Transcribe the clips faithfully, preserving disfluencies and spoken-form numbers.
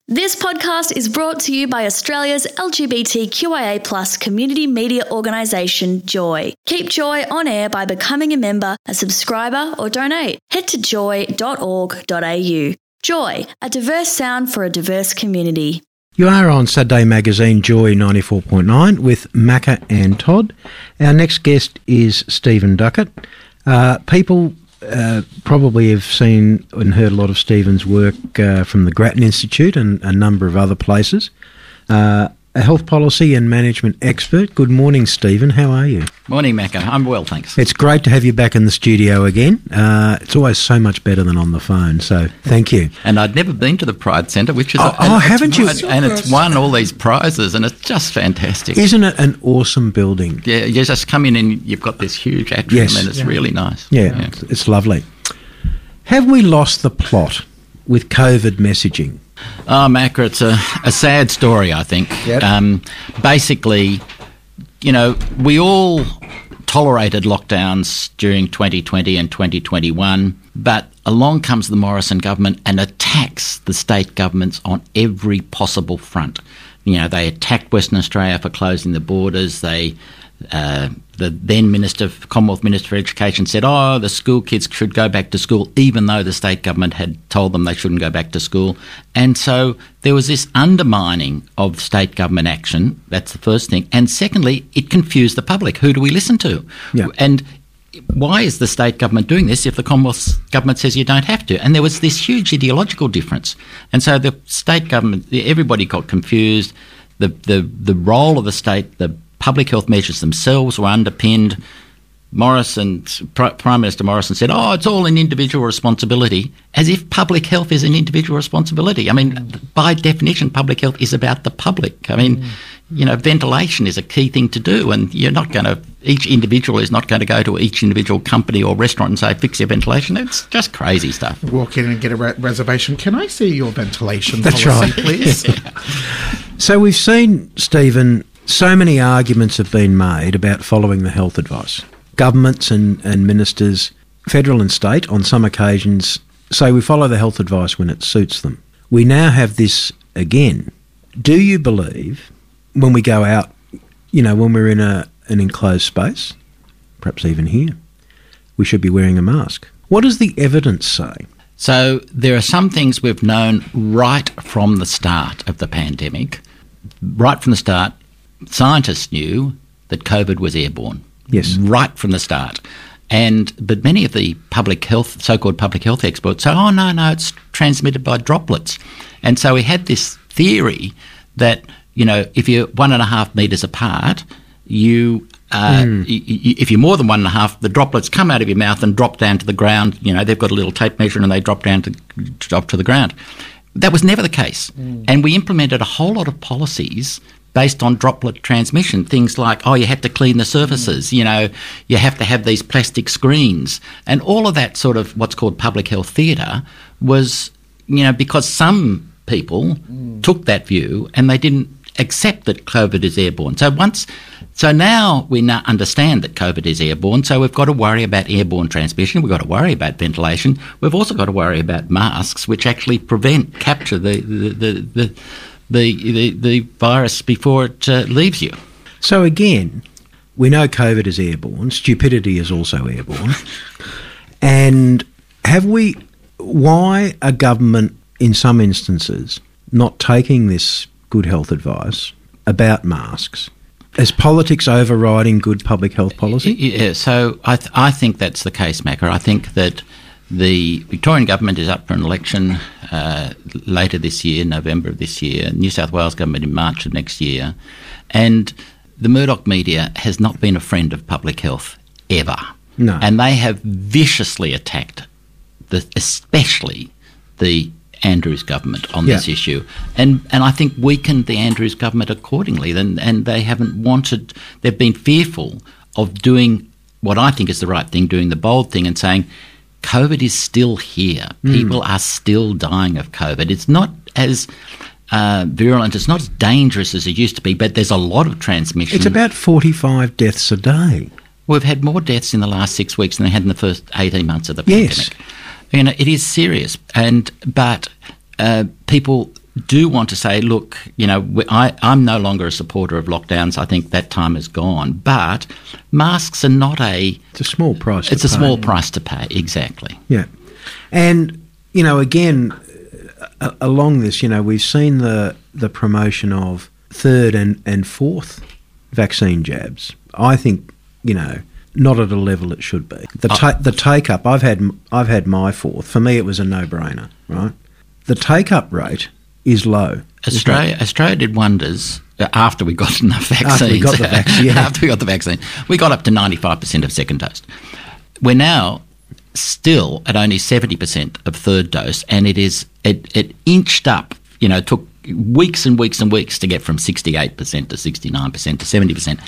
This podcast is brought to you by Australia's L G B T Q I A plus community media organisation, Joy. Keep Joy on air by becoming a member, a subscriber or donate. Head to joy dot org dot a u. Joy, a diverse sound for a diverse community. You are on Saturday Magazine Joy ninety-four point nine with Macca and Todd. Our next guest is Stephen Duckett. Uh, people uh, probably have seen and heard a lot of Stephen's work uh, from the Grattan Institute and a number of other places. Uh, a health policy and management expert. Good morning, Stephen. How are you? Morning, Macca. I'm well, thanks. It's great to have you back in the studio again. Uh, it's always so much better than on the phone, so thank you. And I'd never been to the Pride Centre, which is... Oh, a, oh haven't you? And it's won all these prizes, and it's just fantastic. Isn't it an awesome building? Yeah, you just come in and you've got this huge atrium, Yes. and it's Yeah. really nice. Yeah, Yeah. It's, it's lovely. Have we lost the plot with COVID messaging? Oh, Macca, it's a, a sad story, I think. Yep. Um, basically, you know, we all tolerated lockdowns during twenty twenty and twenty twenty-one, but along comes the Morrison government and attacks the state governments on every possible front. You know, they attacked Western Australia for closing the borders. They, uh, the then Minister, Commonwealth Minister for Education said, oh, the school kids should go back to school, even though the state government had told them they shouldn't go back to school. And so there was this undermining of state government action. That's the first thing. And secondly, it confused the public. Who do we listen to? Yeah. And why is the state government doing this if the Commonwealth government says you don't have to? And there was this huge ideological difference. And so the state government, everybody got confused. The, the, the role of the state, the public health measures themselves were underpinned. Morrison, Prime Minister Morrison said, oh, it's all an individual responsibility, as if public health is an individual responsibility. I mean, mm. by definition, public health is about the public. I mean, mm. you know, ventilation is a key thing to do, and you're not going to, each individual is not going to go to each individual company or restaurant and say, fix your ventilation. It's just crazy stuff. Walk in and get a re- reservation. Can I see your ventilation That's policy, right. please? So we've seen, Stephen, so many arguments have been made about following the health advice. Governments and, and ministers, federal and state, on some occasions say we follow the health advice when it suits them. We now have this again. Do you believe when we go out, you know, when we're in a an enclosed space, perhaps even here, we should be wearing a mask? What does the evidence say? So there are some things we've known right from the start of the pandemic. Right from the start, scientists knew that COVID was airborne. Yes. Right from the start. And but many of the public health, so-called public health experts say, oh, no, no, it's transmitted by droplets. And so we had this theory that, you know, if you're one and a half metres apart, you, uh, mm. y- y- if you're more than one and a half, the droplets come out of your mouth and drop down to the ground. You know, they've got a little tape measure and they drop down to drop to the ground. That was never the case. Mm. And we implemented a whole lot of policies based on droplet transmission, things like, oh, you have to clean the surfaces, mm. you know, you have to have these plastic screens. And all of that sort of what's called public health theatre was, you know, because some people mm. took that view and they didn't accept that COVID is airborne. So once, so now we now understand that COVID is airborne, so we've got to worry about airborne transmission, we've got to worry about ventilation, we've also got to worry about masks, which actually prevent, capture the, the, the, the The, the the virus before it uh, leaves you. So again, we know COVID is airborne. Stupidity is also airborne. And have we, why are government in some instances not taking this good health advice about masks? Is politics overriding good public health policy? Yeah, so I th- I think that's the case, Macca. I think that the Victorian government is up for an election uh, later this year, November of this year, New South Wales government in March of next year, and the Murdoch media has not been a friend of public health ever. No. And they have viciously attacked, the, especially the Andrews government on yeah. this issue, and and I think weakened the Andrews government accordingly, and, and they haven't wanted, they've been fearful of doing what I think is the right thing, doing the bold thing and saying, COVID is still here. Mm. People are still dying of COVID. It's not as uh, virulent, it's not as dangerous as it used to be, but there's a lot of transmission. It's about forty-five deaths a day. We've had more deaths in the last six weeks than they had in the first eighteen months of the yes. pandemic. You know, it is serious, and but uh, people do want to say, look, you know, we- I, I'm no longer a supporter of lockdowns. I think that time is gone. But masks are not a... It's a small price to It's a pay. small price to pay, exactly. Yeah. And, you know, again, a- along this, you know, we've seen the the promotion of third and, and fourth vaccine jabs. I think, you know, not at a level it should be. The ta- the take up, I've had I've had my fourth. For me, it was a no-brainer, right? The take-up rate is low. Australia, Australia did wonders after we got enough vaccines. After we got the vaccine, yeah. After we got the vaccine. We got up to ninety-five percent of second dose. We're now still at only seventy percent of third dose, and it is it, it inched up, you know, took weeks and weeks and weeks to get from sixty-eight percent to sixty-nine percent to seventy percent.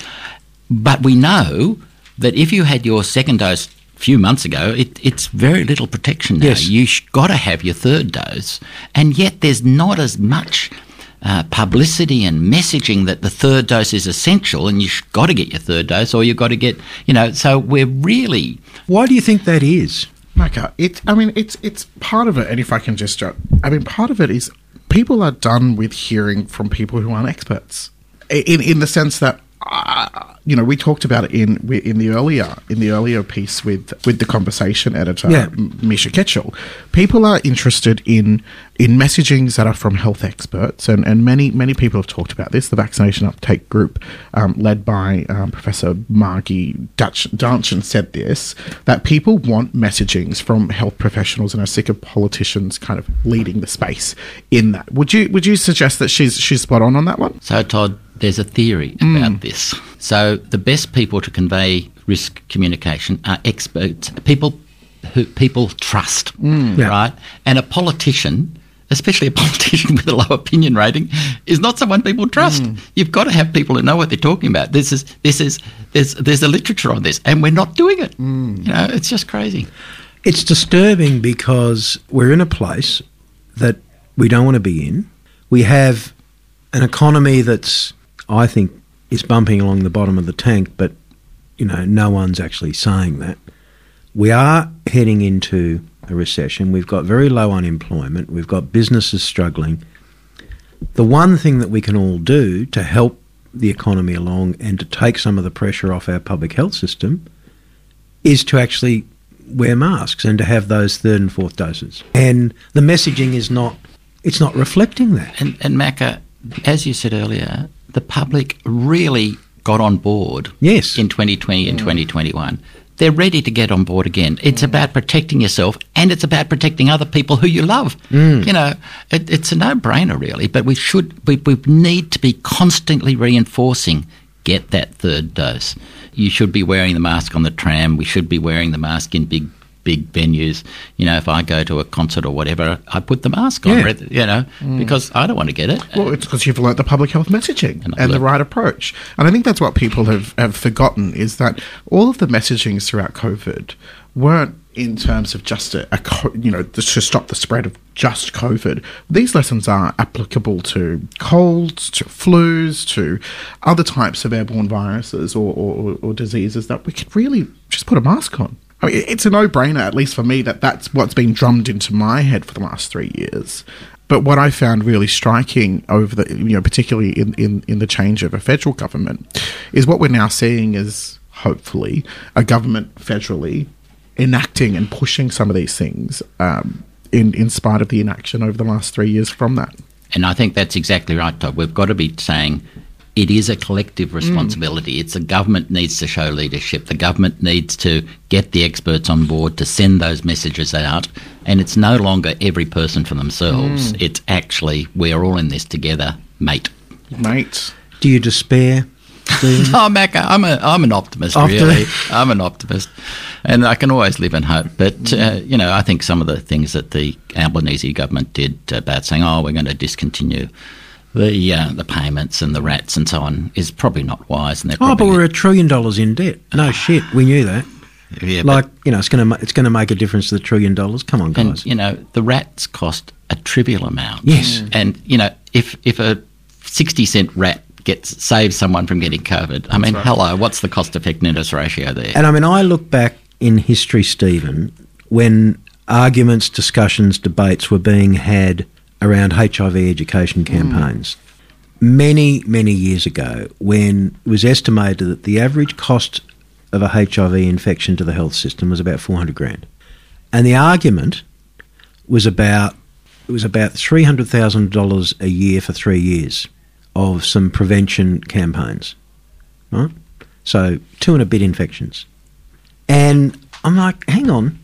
But we know that if you had your second dose a few months ago, it, it's very little protection now. Yes. You've got to have your third dose, and yet there's not as much uh, publicity and messaging that the third dose is essential and you've got to get your third dose or you've got to get, you know, so we're really... Why do you think that is? Micah, it, I mean, it's it's part of it, and if I can just, uh, I mean, part of it is people are done with hearing from people who aren't experts, in in the sense that, uh, you know, we talked about it in in the earlier in the earlier piece with with the Conversation editor, Yeah. M- Misha Ketchell. People are interested in in messagings that are from health experts, and, and many many people have talked about this. The vaccination uptake group, um, led by um, Professor Margie Dutch- Danchin, said this, that people want messagings from health professionals and are sick of politicians kind of leading the space in that. Would you would you suggest that she's she's spot on on that one? So, Todd, there's a theory about this. So the best people to convey risk communication are experts, people who people trust, Yeah. right? And a politician, especially a politician with a low opinion rating, is not someone people trust. You've got to have people who know what they're talking about. This is this is there's there's a literature on this, and we're not doing it. You know, it's just crazy. It's disturbing because we're in a place that we don't want to be in. We have an economy that's, I think, is bumping along the bottom of the tank, but, you know, no one's actually saying that. We are heading into a recession. We've got very low unemployment. We've got businesses struggling. The one thing that we can all do to help the economy along and to take some of the pressure off our public health system is to actually wear masks and to have those third and fourth doses. And the messaging is not, it's not reflecting that. And, and Macca, as you said earlier, the public really got on board Yes. in twenty twenty and twenty twenty-one. They're ready to get on board again. It's about protecting yourself and it's about protecting other people who you love. You know, it, it's a no-brainer really, but we should, we, we need to be constantly reinforcing, get that third dose. You should be wearing the mask on the tram. We should be wearing the mask in big big venues. You know, if I go to a concert or whatever, I put the mask on, Yeah. rather- you know, because I don't want to get it. Well, it's because you've learnt the public health messaging And and, I've the learnt- right approach. And I think that's what people have, have forgotten, is that all of the messagings throughout COVID weren't in terms of just a, a co- you know, to stop the spread of just COVID. These lessons are applicable to colds, to flus, to other types of airborne viruses or, or, or diseases that we could really just put a mask on. I mean, it's a no-brainer, at least for me, that that's what's been drummed into my head for the last three years. But what I found really striking over the, you know, particularly in, in, in the change of a federal government, is what we're now seeing is, hopefully, a government federally enacting and pushing some of these things um, in, in spite of the inaction over the last three years from that. And I think that's exactly right, Todd. We've got to be saying it is a collective responsibility. It's the government needs to show leadership. The government needs to get the experts on board to send those messages out. And it's no longer every person for themselves. It's actually we're all in this together, mate. Mate. Do you despair, Stephen? Oh, Macca, I'm a I'm an optimist, Optimist. really. I'm an optimist, and I can always live in hope. But uh, you know, I think some of the things that the Albanese government did about saying, "Oh, we're going to discontinue the uh, the payments and the rats and so on," is probably not wise. And they're Oh, but probably, we're a trillion dollars in debt. No shit, we knew that. yeah, Like, but, you know, it's going to it's going to make a difference to the trillion dollars. Come on, guys. and you know, the rats cost a trivial amount. Yes. and you know, if if a sixty cent rat gets saves someone from getting COVID, I mean, right. hello, what's the cost effectiveness ratio there? And I mean, I look back in history, Stephen, when arguments, discussions, debates were being had around H I V education campaigns. Mm. Many, many years ago, when it was estimated that the average cost of a H I V infection to the health system was about four hundred grand. And the argument was about, it was about three hundred thousand dollars a year for three years of some prevention campaigns, right? So two and a bit infections. And I'm like, hang on,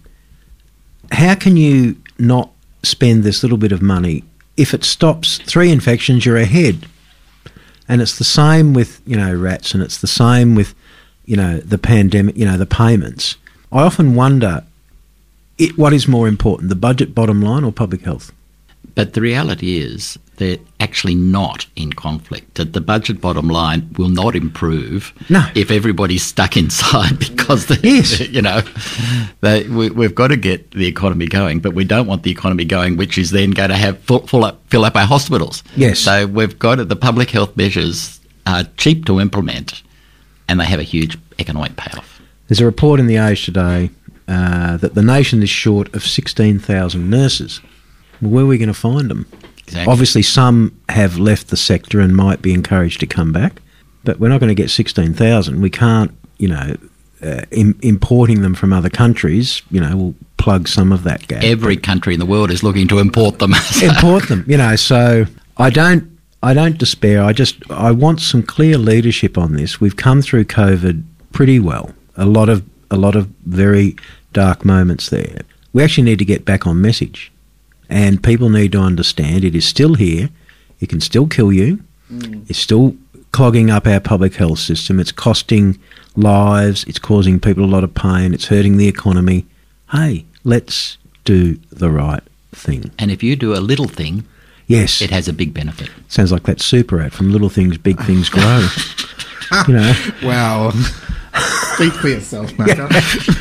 how can you not spend this little bit of money? If it stops three infections, you're ahead. And it's the same with, you know, rats, and it's the same with, you know, the pandemic, you know, the payments. I often wonder, it, what is more important, the budget bottom line or public health? But the reality is they're actually not in conflict. That the budget bottom line will not improve no. if everybody's stuck inside because, the, yes. you know, they, we, we've got to get the economy going, but we don't want the economy going, which is then going to have full, full up, fill up our hospitals. Yes. So we've got to, the public health measures are cheap to implement, and they have a huge economic payoff. There's a report in The Age today uh, that the nation is short of sixteen thousand nurses. Well, where are we going to find them? Exactly. Obviously, some have left the sector and might be encouraged to come back, but we're not going to get sixteen thousand. We can't, you know, uh, im- importing them from other countries, you know, will plug some of that gap. Every country in the world is looking to import them. Import them, you know, so I don't, I don't despair. I just, I want some clear leadership on this. We've come through COVID pretty well. A lot of, a lot of very dark moments there. We actually need to get back on message. And people need to understand it is still here. It can still kill you. Mm. It's still clogging up our public health system. It's costing lives. It's causing people a lot of pain. It's hurting the economy. Hey, let's do the right thing. And if you do a little thing, yes, it has a big benefit. Sounds like that super ad from Little Things, Big Things Grow. You know. Wow. Speak for yourself, Macca.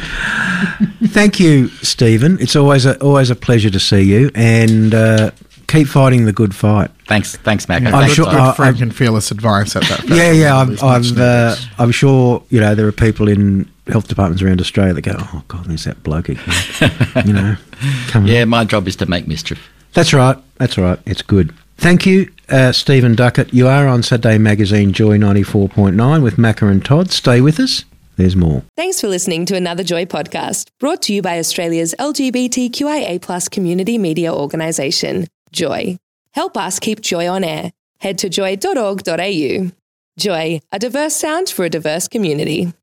Thank you, Stephen. It's always a always a pleasure to see you, and uh, keep fighting the good fight. Thanks, thanks, Mac. Yeah, I'm good, sure. good uh, frank and fearless advice at that. Yeah, yeah. I'm, I'm, uh, I'm sure. You know, there are people in health departments around Australia that go, "Oh God, there's that bloke again." You know, come yeah. on. My job is to make mischief. That's right. That's right. It's good. Thank you, uh, Stephen Duckett. You are on Saturday Magazine Joy ninety-four point nine with Macca and Todd. Stay with us. There's more. Thanks for listening to another Joy podcast, brought to you by Australia's L G B T Q I A plus community media organisation, Joy. Help us keep Joy on air. Head to joy dot org dot a u. Joy, a diverse sound for a diverse community.